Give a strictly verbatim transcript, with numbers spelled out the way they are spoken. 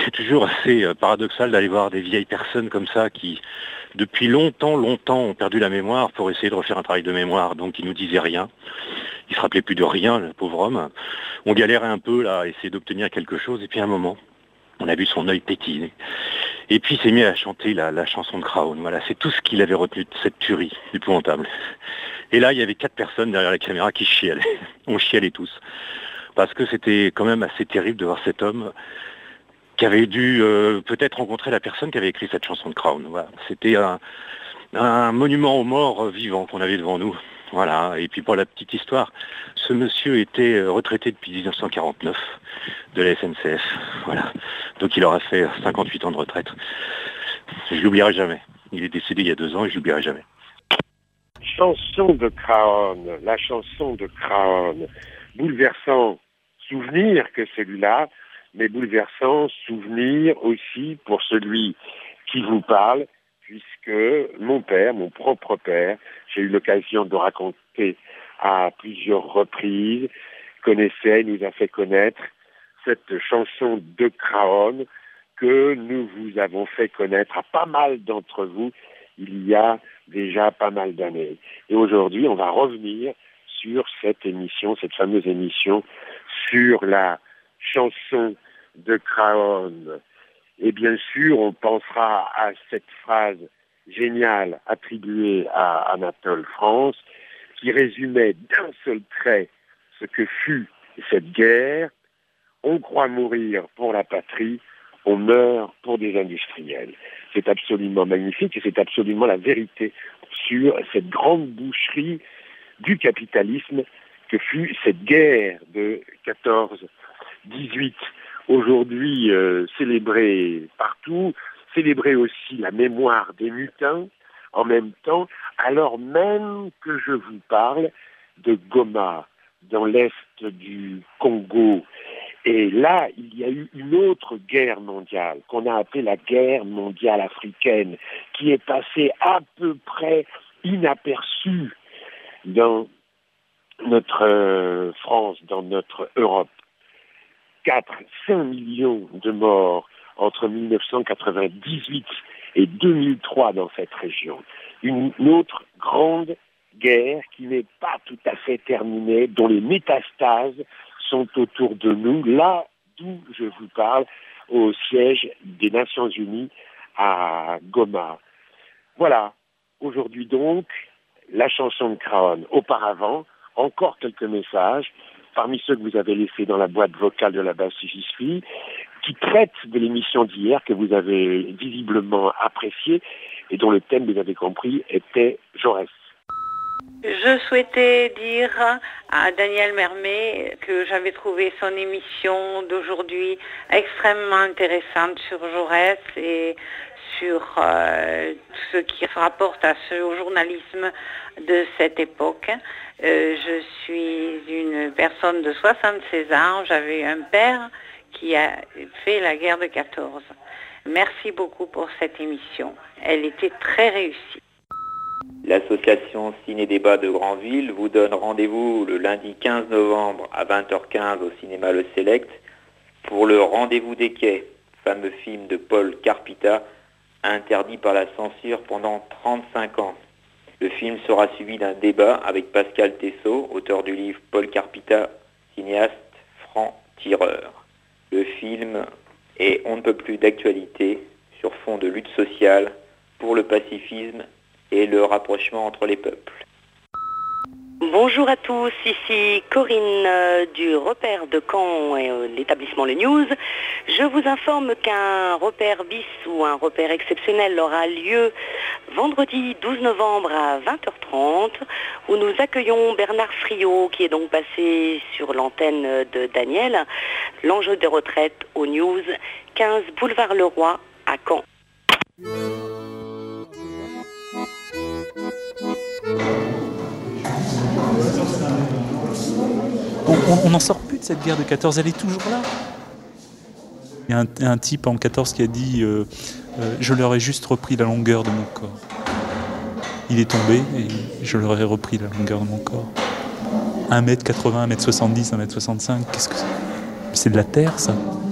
c'est toujours assez euh, paradoxal d'aller voir des vieilles personnes comme ça qui, depuis longtemps, longtemps, ont perdu la mémoire pour essayer de refaire un travail de mémoire. Donc ils nous disaient rien. Il se rappelait plus de rien, le pauvre homme. On galérait un peu là, à essayer d'obtenir quelque chose. Et puis à un moment, on a vu son œil pétiller. Et puis il s'est mis à chanter la, la chanson de Craon. Voilà, c'est tout ce qu'il avait retenu de cette tuerie épouvantable. Et là, il y avait quatre personnes derrière la caméra qui chialaient. On chialait tous. Parce que c'était quand même assez terrible de voir cet homme qui avait dû euh, peut-être rencontrer la personne qui avait écrit cette chanson de Craon. Voilà. C'était un, un monument aux morts vivants qu'on avait devant nous. Voilà. Et puis pour la petite histoire, ce monsieur était retraité depuis dix-neuf cent quarante-neuf de la S N C F. Voilà. Donc il aura fait cinquante-huit ans de retraite. Je l'oublierai jamais. Il est décédé il y a deux ans et je l'oublierai jamais. Chanson de Craon, la chanson de Craon, bouleversant souvenir que celui-là, mais bouleversant souvenir aussi pour celui qui vous parle, puisque mon père, mon propre père, j'ai eu l'occasion de raconter à plusieurs reprises, connaissait, nous a fait connaître cette chanson de Craon que nous vous avons fait connaître à pas mal d'entre vous il y a déjà pas mal d'années. Et aujourd'hui, on va revenir sur cette émission, cette fameuse émission sur la chanson de Craon. Et bien sûr, on pensera à cette phrase géniale attribuée à Anatole France, qui résumait d'un seul trait ce que fut cette guerre. On croit mourir pour la patrie, on meurt pour des industriels. C'est absolument magnifique et c'est absolument la vérité sur cette grande boucherie du capitalisme que fut cette guerre de quatorze dix-huit. Aujourd'hui euh, célébrée partout, célébrer aussi la mémoire des mutins en même temps, alors même que je vous parle de Goma, dans l'est du Congo. Et là, il y a eu une autre guerre mondiale, qu'on a appelée la guerre mondiale africaine, qui est passée à peu près inaperçue dans notre euh, France, dans notre Europe. quatre à cinq millions de morts entre mille neuf cent quatre-vingt-dix-huit et deux mille trois dans cette région. Une autre grande guerre qui n'est pas tout à fait terminée, dont les métastases sont autour de nous, là d'où je vous parle, au siège des Nations Unies à Goma. Voilà, aujourd'hui donc, la chanson de Craon. Auparavant, encore quelques messages, parmi ceux que vous avez laissés dans la boîte vocale de la base J'y suis, qui traitent de l'émission d'hier que vous avez visiblement appréciée et dont le thème, vous avez compris, était Jaurès. Je souhaitais dire à Daniel Mermet que j'avais trouvé son émission d'aujourd'hui extrêmement intéressante sur Jaurès et sur euh, tout ce qui se rapporte à ce journalisme de cette époque. Euh, je suis une personne de soixante-seize ans, j'avais un père qui a fait la guerre de quatorze. Merci beaucoup pour cette émission, elle était très réussie. L'association Ciné-Débat de Granville vous donne rendez-vous le lundi quinze novembre à vingt heures quinze au cinéma Le Select pour le Rendez-vous des quais, fameux film de Paul Carpita, interdit par la censure pendant trente-cinq ans. Le film sera suivi d'un débat avec Pascal Tessot, auteur du livre Paul Carpita, cinéaste franc-tireur. Le film est on ne peut plus d'actualité sur fond de lutte sociale pour le pacifisme et le rapprochement entre les peuples. Bonjour à tous, ici Corinne euh, du repère de Caen et euh, l'établissement Le News. Je vous informe qu'un repère bis ou un repère exceptionnel aura lieu vendredi douze novembre à vingt heures trente où nous accueillons Bernard Friot qui est donc passé sur l'antenne de Daniel. L'enjeu des retraites au News, quinze boulevard Leroy à Caen. On n'en sort plus de cette guerre de quatorze, elle est toujours là. Il y a un, un type en quatorze qui a dit euh, euh, « Je leur ai juste repris la longueur de mon corps ». Il est tombé et je leur ai repris la longueur de mon corps. un mètre quatre-vingts, un mètre soixante-dix, un mètre soixante-cinq, qu'est-ce que c'est ? C'est de la terre, ça.